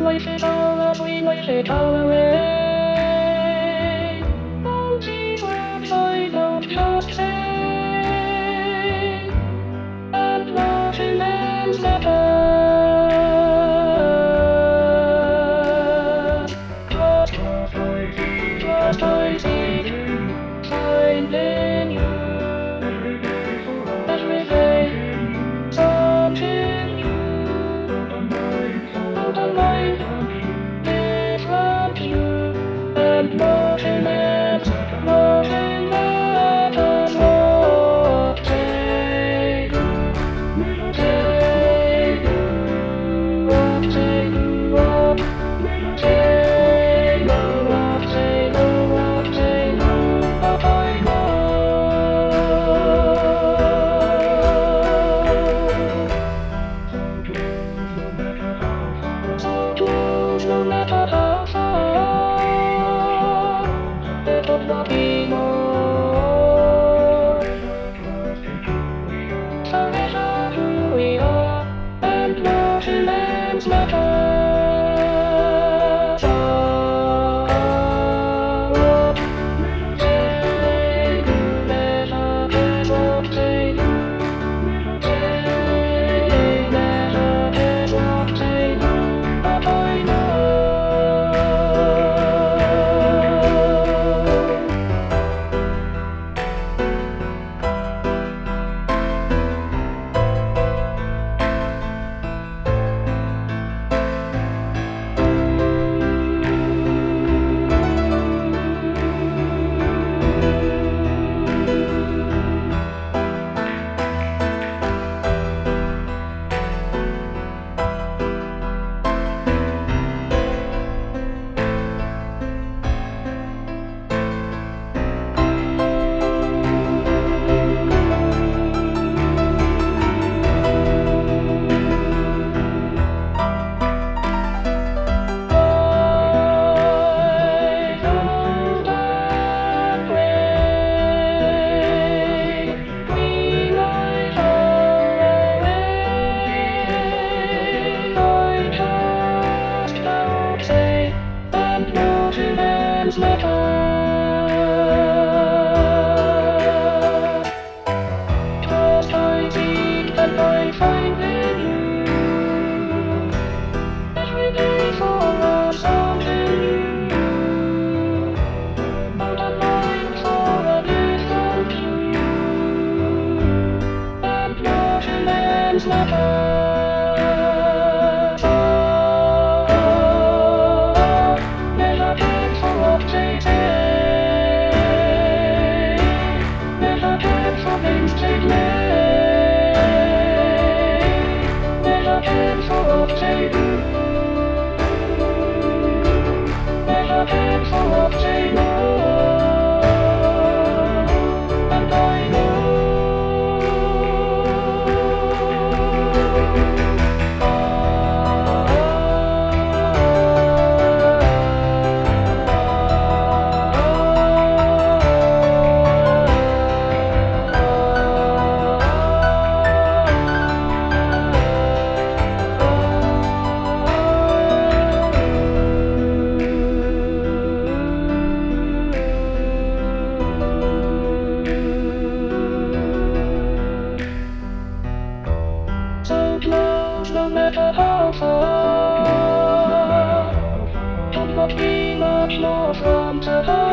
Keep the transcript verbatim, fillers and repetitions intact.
life is all that we life it all away. All these words I don't just say, and nothing ends matter. Trust, trust I see, find in you every day, something new. The light is from you, and nothing else, nothing matters what they do. They do what they do, what they know, what they know, what they know, what I know. So close, no matter how far, there could not be more. Forever who we are, and nothing else matters. What they do never cares what they do. They never cares what they do, but I know. Trust I seek and I find in you every day for something new. Out of mind for a different view, and nothing ends matters. Never cared for what they say, never cared for things they play, never cared for what they do, never cared for what they know, and I know. So close, no matter how far, could not be much more from the heart.